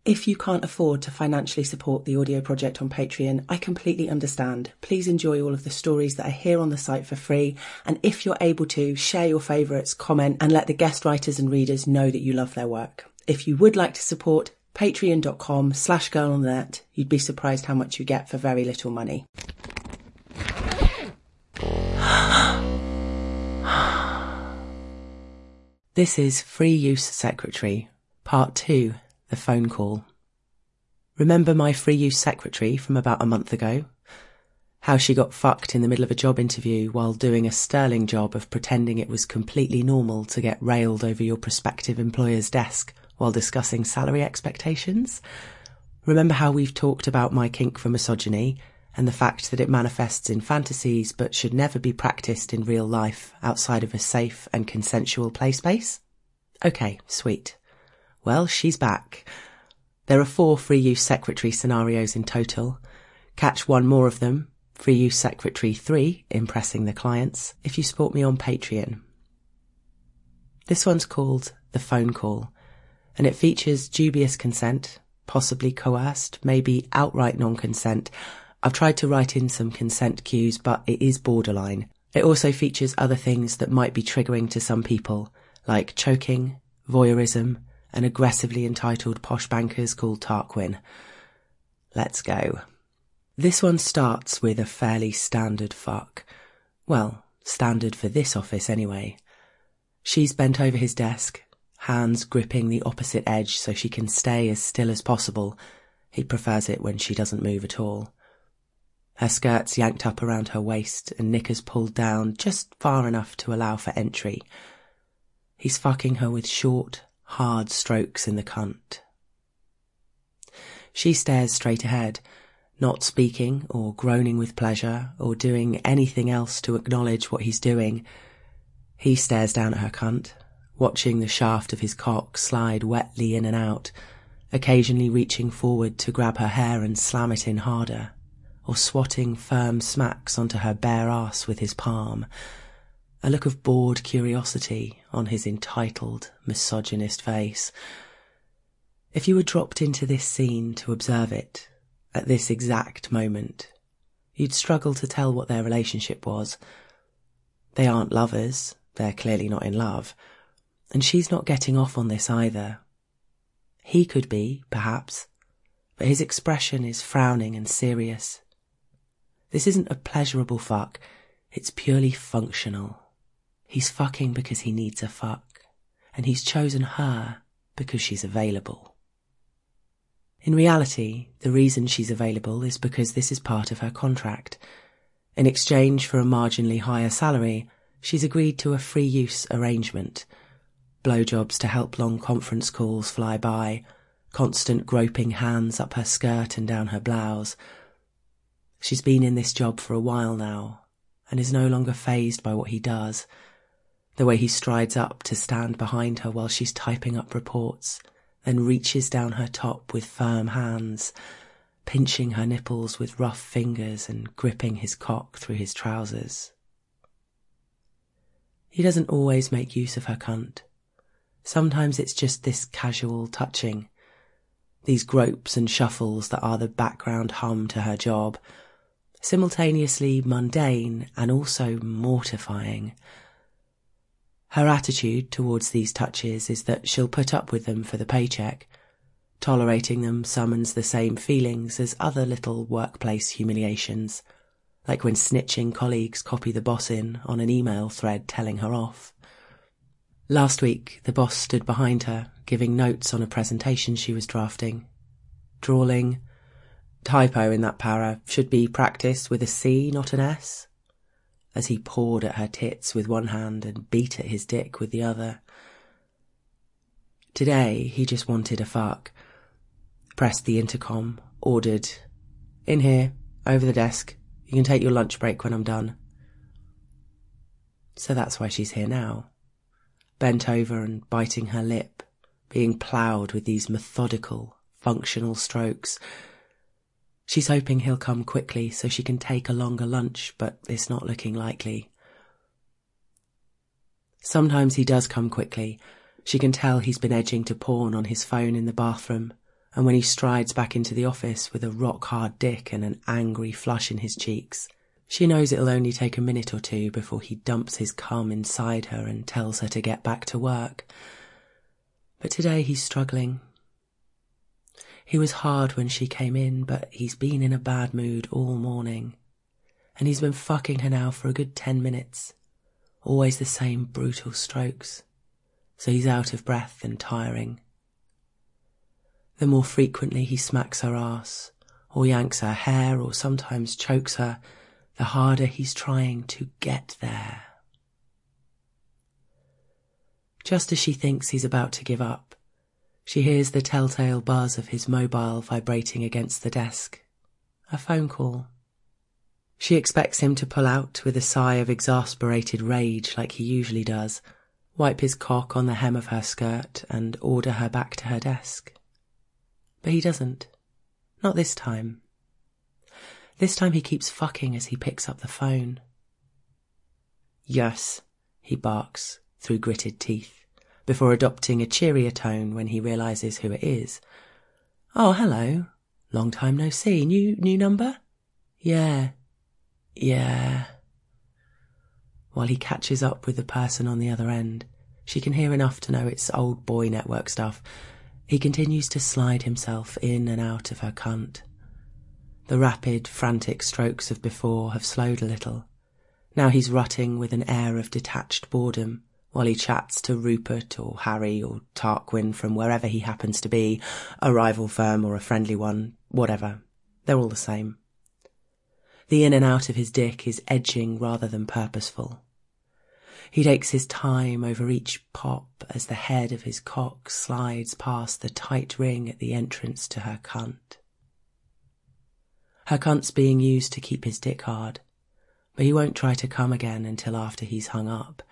If you can't afford to financially support the audio project on Patreon, I completely understand. Please enjoy all of the stories that are here on the site for free. And if you're able to, share your favourites, comment, and let the guest writers and readers know that you love their work. If you would like to support, patreon.com/girlonthenet. You'd be surprised how much you get for very little money. This is Free Use Secretary, Part 2. The phone call. Remember my free use secretary from about a month ago? How she got fucked in the middle of a job interview while doing a sterling job of pretending it was completely normal to get railed over your prospective employer's desk while discussing salary expectations? Remember how we've talked about my kink for misogyny and the fact that it manifests in fantasies but should never be practiced in real life outside of a safe and consensual play space? Okay, sweet. Well, she's back. There are 4 free use secretary scenarios in total. Catch one more of them, free use secretary 3, impressing the clients, if you support me on Patreon. This one's called The Phone Call, and it features dubious consent, possibly coerced, maybe outright non-consent. I've tried to write in some consent cues, but it is borderline. It also features other things that might be triggering to some people, like choking, voyeurism, and aggressively entitled posh bankers called Tarquin. Let's go. This one starts with a fairly standard fuck. Well, standard for this office anyway. She's bent over his desk, hands gripping the opposite edge so she can stay as still as possible. He prefers it when she doesn't move at all. Her skirt's yanked up around her waist and knickers pulled down just far enough to allow for entry. He's fucking her with short, hard strokes in the cunt. She stares straight ahead, not speaking or groaning with pleasure or doing anything else to acknowledge what he's doing. He stares down at her cunt, watching the shaft of his cock slide wetly in and out, occasionally reaching forward to grab her hair and slam it in harder, or swatting firm smacks onto her bare ass with his palm. A look of bored curiosity on his entitled, misogynist face. If you were dropped into this scene to observe it, at this exact moment, you'd struggle to tell what their relationship was. They aren't lovers, they're clearly not in love, and she's not getting off on this either. He could be, perhaps, but his expression is frowning and serious. This isn't a pleasurable fuck, it's purely functional. He's fucking because he needs a fuck, and he's chosen her because she's available. In reality, the reason she's available is because this is part of her contract. In exchange for a marginally higher salary, she's agreed to a free use arrangement. Blowjobs to help long conference calls fly by, constant groping hands up her skirt and down her blouse. She's been in this job for a while now, and is no longer fazed by what he does. The way he strides up to stand behind her while she's typing up reports, then reaches down her top with firm hands, pinching her nipples with rough fingers and gripping his cock through his trousers. He doesn't always make use of her cunt. Sometimes it's just this casual touching, these gropes and shuffles that are the background hum to her job, simultaneously mundane and also mortifying. Her attitude towards these touches is that she'll put up with them for the paycheck. Tolerating them summons the same feelings as other little workplace humiliations, like when snitching colleagues copy the boss in on an email thread telling her off. Last week, the boss stood behind her, giving notes on a presentation she was drafting. Drawling, "Typo in that para, should be practiced with a C, not an S," as he pawed at her tits with one hand and beat at his dick with the other. Today, he just wanted a fuck. Pressed the intercom, ordered, "In here, over the desk. You can take your lunch break when I'm done." So that's why she's here now, bent over and biting her lip, being ploughed with these methodical, functional strokes. She's hoping he'll come quickly so she can take a longer lunch, but it's not looking likely. Sometimes he does come quickly. She can tell he's been edging to porn on his phone in the bathroom, and when he strides back into the office with a rock-hard dick and an angry flush in his cheeks, she knows it'll only take a minute or two before he dumps his cum inside her and tells her to get back to work. But today he's struggling. He was hard when she came in, but he's been in a bad mood all morning. And he's been fucking her now for a good 10 minutes. Always the same brutal strokes. So he's out of breath and tiring. The more frequently he smacks her ass, or yanks her hair, or sometimes chokes her, the harder he's trying to get there. Just as she thinks he's about to give up, she hears the telltale buzz of his mobile vibrating against the desk. A phone call. She expects him to pull out with a sigh of exasperated rage like he usually does, wipe his cock on the hem of her skirt and order her back to her desk. But he doesn't. Not this time. This time he keeps fucking as he picks up the phone. Yes, he barks through gritted teeth, before adopting a cheerier tone when he realises who it is. Oh, hello. Long time no see. New number? Yeah. While he catches up with the person on the other end, she can hear enough to know it's old boy network stuff. He continues to slide himself in and out of her cunt. The rapid, frantic strokes of before have slowed a little. Now he's rutting with an air of detached boredom, while he chats to Rupert or Harry or Tarquin from wherever he happens to be, a rival firm or a friendly one, whatever. They're all the same. The in and out of his dick is edging rather than purposeful. He takes his time over each pop as the head of his cock slides past the tight ring at the entrance to her cunt. Her cunt's being used to keep his dick hard, but he won't try to come again until after he's hung up.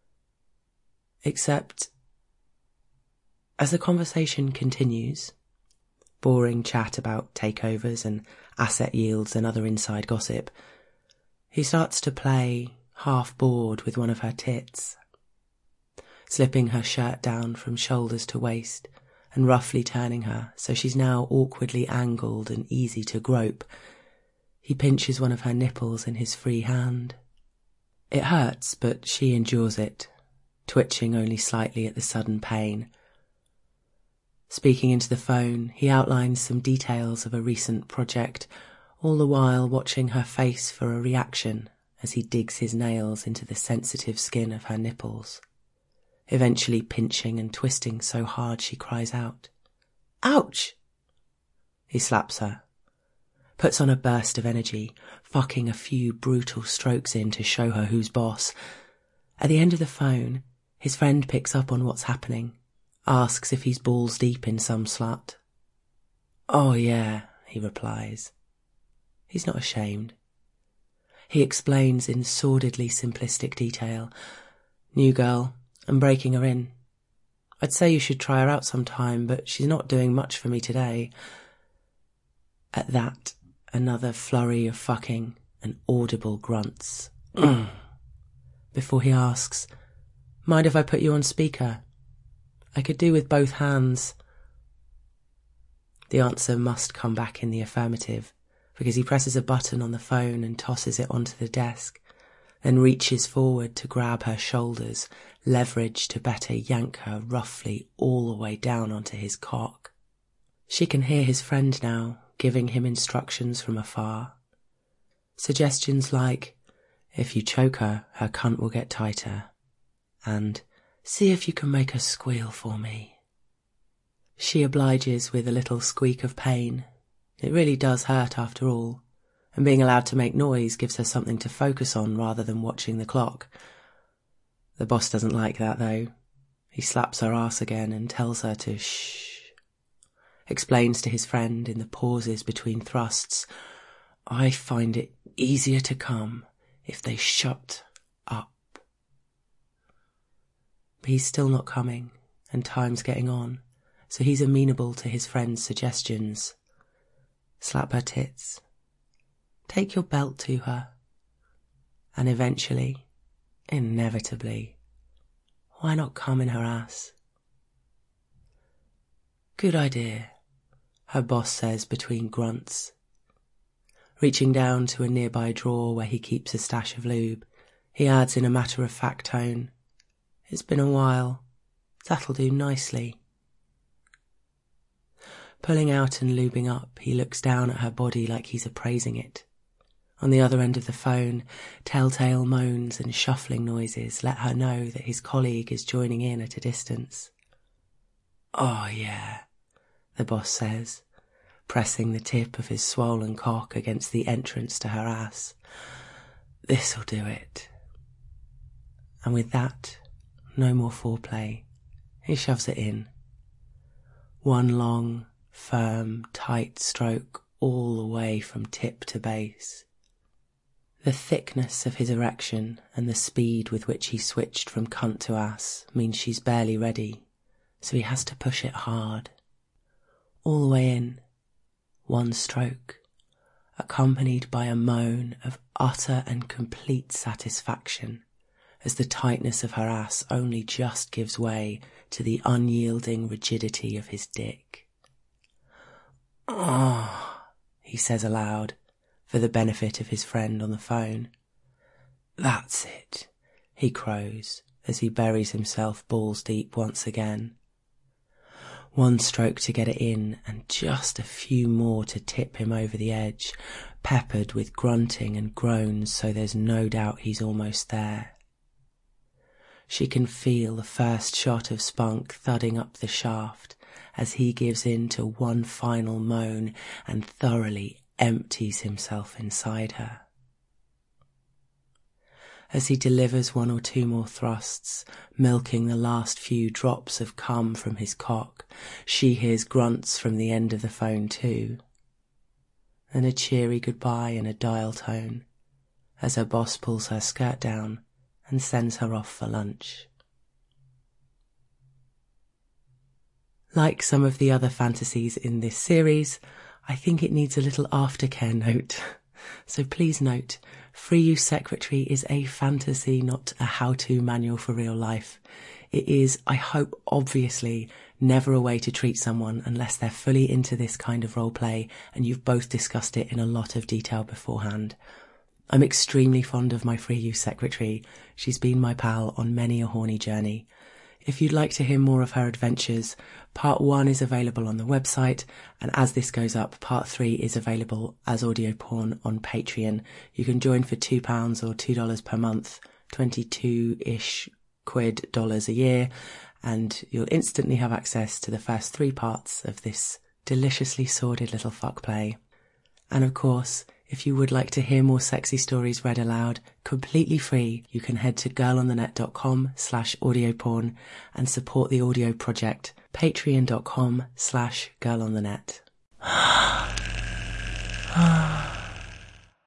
Except, as the conversation continues, boring chat about takeovers and asset yields and other inside gossip, he starts to play, half bored, with one of her tits, slipping her shirt down from shoulders to waist and roughly turning her so she's now awkwardly angled and easy to grope. He pinches one of her nipples in his free hand. It hurts, but she endures it, twitching only slightly at the sudden pain. Speaking into the phone, he outlines some details of a recent project, all the while watching her face for a reaction as he digs his nails into the sensitive skin of her nipples, eventually pinching and twisting so hard she cries out, "Ouch!" He slaps her, puts on a burst of energy, fucking a few brutal strokes in to show her who's boss. At the end of the phone, his friend picks up on what's happening, asks if he's balls deep in some slut. "Oh yeah," he replies. He's not ashamed. He explains in sordidly simplistic detail. "New girl, I'm breaking her in. I'd say you should try her out sometime, but she's not doing much for me today." At that, another flurry of fucking and audible grunts. Before he asks, "Mind if I put you on speaker? I could do with both hands." The answer must come back in the affirmative, because he presses a button on the phone and tosses it onto the desk, then reaches forward to grab her shoulders, leverage to better yank her roughly all the way down onto his cock. She can hear his friend now, giving him instructions from afar. Suggestions like, "If you choke her, her cunt will get tighter," and "See if you can make her squeal for me." She obliges with a little squeak of pain. It really does hurt after all, and being allowed to make noise gives her something to focus on rather than watching the clock. The boss doesn't like that, though. He slaps her ass again and tells her to shh. Explains to his friend in the pauses between thrusts, "I find it easier to come if they shut up." But he's still not coming, and time's getting on, so he's amenable to his friend's suggestions. Slap her tits. Take your belt to her. And eventually, inevitably, why not come in her ass? Good idea. her boss says between grunts. Reaching down to a nearby drawer where he keeps a stash of lube, he adds in a matter-of-fact tone, "It's been a while. That'll do nicely." Pulling out and lubing up, he looks down at her body like he's appraising it. On the other end of the phone, telltale moans and shuffling noises let her know that his colleague is joining in at a distance. "Oh yeah," the boss says, pressing the tip of his swollen cock against the entrance to her ass. "This'll do it." And with that, no more foreplay. He shoves it in. One long, firm, tight stroke all the way from tip to base. The thickness of his erection and the speed with which he switched from cunt to ass means she's barely ready, so he has to push it hard. All the way in, one stroke, accompanied by a moan of utter and complete satisfaction as the tightness of her ass only just gives way to the unyielding rigidity of his dick. "Oh," he says aloud, for the benefit of his friend on the phone. "That's it," he crows as he buries himself balls deep once again. One stroke to get it in, and just a few more to tip him over the edge, peppered with grunting and groans so there's no doubt he's almost there. She can feel the first shot of spunk thudding up the shaft as he gives in to one final moan and thoroughly empties himself inside her. As he delivers one or two more thrusts, milking the last few drops of cum from his cock, she hears grunts from the end of the phone too. And a cheery goodbye in a dial tone as her boss pulls her skirt down and sends her off for lunch. Like some of the other fantasies in this series, I think it needs a little aftercare note. So please note, Free Use Secretary is a fantasy, not a how-to manual for real life. It is, I hope, obviously, never a way to treat someone unless they're fully into this kind of roleplay and you've both discussed it in a lot of detail beforehand. I'm extremely fond of my Free Use Secretary. She's been my pal on many a horny journey. If you'd like to hear more of her adventures, part 1 is available on the website, and as this goes up, part 3 is available as audio porn on Patreon. You can join for £2 or $2 per month, 22-ish dollars a year, and you'll instantly have access to the first 3 parts of this deliciously sordid little fuck play. And of course, if you would like to hear more sexy stories read aloud, completely free, you can head to girlonthenet.com/audioporn and support the audio project, patreon.com/girlonthenet.